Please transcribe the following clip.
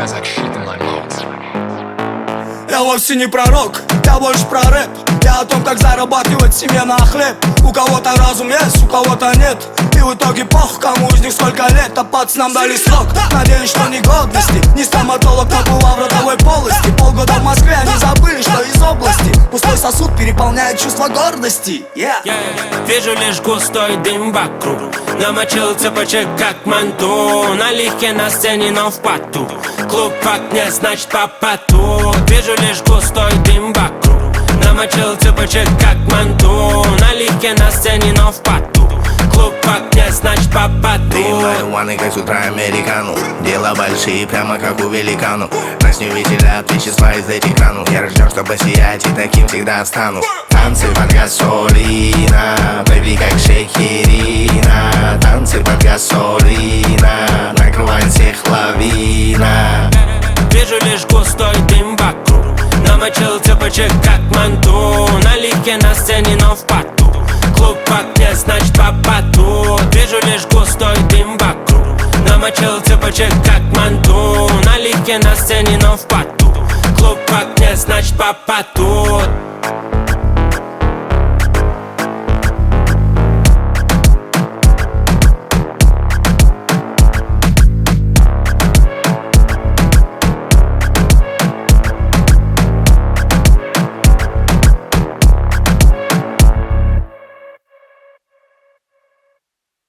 Я вовсе не пророк, я больше про рэп. Я о том, как зарабатывать себе на хлеб. У кого-то разум есть, у кого-то нет. И в итоге похуй, кому из них сколько лет. А пацанам дали срок, надеюсь, что негодности. Не стоматолог, но была в ротовой полости. Полгода в Москве, они забыли, что из области. Пустой сосуд переполняет чувство гордости. Вижу лишь густой дым вокруг. Намочил цепочек как манту. Налегке на сцене, но в поту. Клуб в окне, значит по поту. Вижу лишь густой дым вокруг. Намочил цепочек как манту. Налегке на сцене, но в поту. Клуб в окне, значит по поту. Дым марихуаны, как с утра американу. Дела большие, прямо как у великану. Нас не веселят вещества из экрану. Я рожден, чтобы сиять, и таким всегда стану. Танцы под гасолина, бэби как Шехерина. Танцы под гасолина, накрывает всех лавина. Вижу лишь густой дым вокруг. Намочил цепочек как манту. Налегке на сцене, но в поту. Клуб в окне, значит по поту. Вижу лишь густой дым вокруг. Намочил цепочек как манту. Налегке на сцене, но в поту. Клуб в окне, значит по поту.